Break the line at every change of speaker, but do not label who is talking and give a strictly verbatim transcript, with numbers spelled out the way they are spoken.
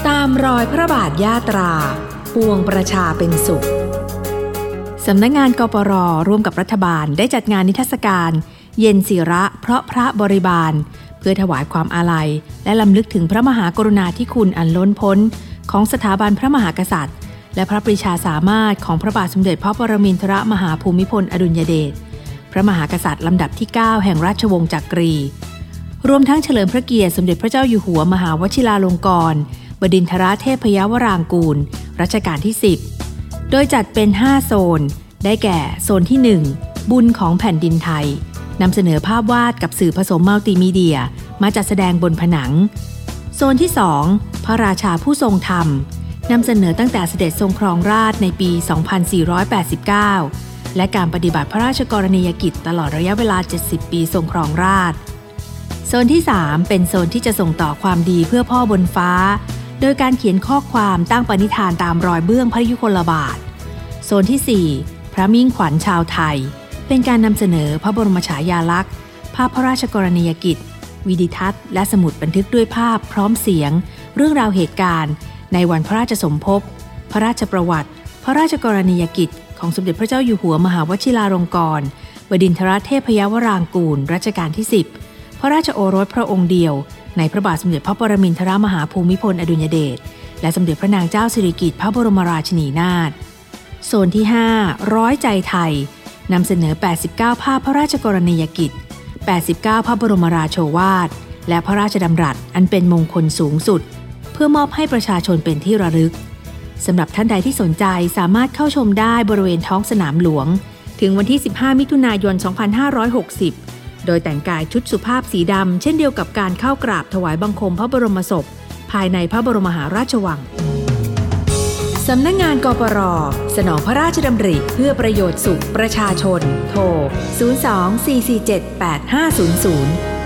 ตามรอยพระบาทยาตราปวงประชาเป็นสุขสำนักงานกปร.ร่วมกับรัฐบาลได้จัดงานนิทรรศการเย็นศิระเพราะพระบริบาลเพื่อถวายความอาลัยและรำลึกถึงพระมหากรุณาธิคุณอันล้นพ้นของสถาบันพระมหากษัตริย์และพระปรีชาสามารถของพระบาทสมเด็จพระปรมินทรมหาภูมิพลอดุลยเดชพระมหากษัตริย์ลำดับที่เก้าแห่งราชวงศ์จักรีรวมทั้งเฉลิมพระเกียรติสมเด็จพระเจ้าอยู่หัวมหาวชิราลงกรณ์บดินทรเทพยวรางกูลรัชกาลที่สิบโดยจัดเป็นห้าโซนได้แก่โซนที่หนึ่งบุญของแผ่นดินไทยนำเสนอภาพวาดกับสื่อผสมมัลติมีเดียมาจัดแสดงบนผนังโซนที่สองพระราชาผู้ทรงธรรมนำเสนอตั้งแต่เสด็จทรงครองราชย์ในปี สองพันสี่ร้อยแปดสิบเก้า และการปฏิบัติพระราชกรณียกิจตลอดระยะเวลา เจ็ดสิบ ปีทรงครองราชย์โซนที่สามเป็นโซนที่จะส่งต่อความดีเพื่อพ่อบนฟ้าโดยการเขียนข้อความตั้งปณิธานตามรอยเบื้องพระยุคลบาทโซนที่สี่พระมิ่งขวัญชาวไทยเป็นการนำเสนอพระบรมฉายาลักษณ์ภาพพระราชกรณียกิจวิดิทัศน์และสมุดบันทึกด้วยภาพพร้อมเสียงเรื่องราวเหตุการณ์ในวันพระราชสมภพพระราชประวัติพระราชกรณียกิจของสมเด็จพระเจ้าอยู่หัวมหาวชิราลงกรณ์บดินทรเทพยวรางกูลรัชกาลที่สิบพระราชโอรสพระองค์เดียวในพระบาทสมเด็จพระปรมินทรมหาภูมิพลอดุลยเดชและสมเด็จพระนางเจ้าสิริกิติ์พระบรมราชินีนาถโซนที่ห้าร้อยใจไทยนำเสนอแปดสิบเก้าภาพพระราชกรณียกิจแปดสิบเก้าพระบรมราโชวาทและพระราชดำรัสอันเป็นมงคลสูงสุดเพื่อมอบให้ประชาชนเป็นที่ระลึกสำหรับท่านใดที่สนใจสามารถเข้าชมได้บริเวณท้องสนามหลวงถึงวันที่สิบห้ามิถุนายนสองพันห้าร้อยหกสิบโดยแต่งกายชุดสุภาพสีดำเช่นเดียวกับการเข้ากราบถวายบังคมพระบรมศพภายในพระบรมมหาราชวังสำนักงานกปร.สนองพระราชดำริเพื่อประโยชน์สุขประชาชนโทรศูนย์ สอง สี่ สี่ เจ็ด แปด ห้า ศูนย์ ศูนย์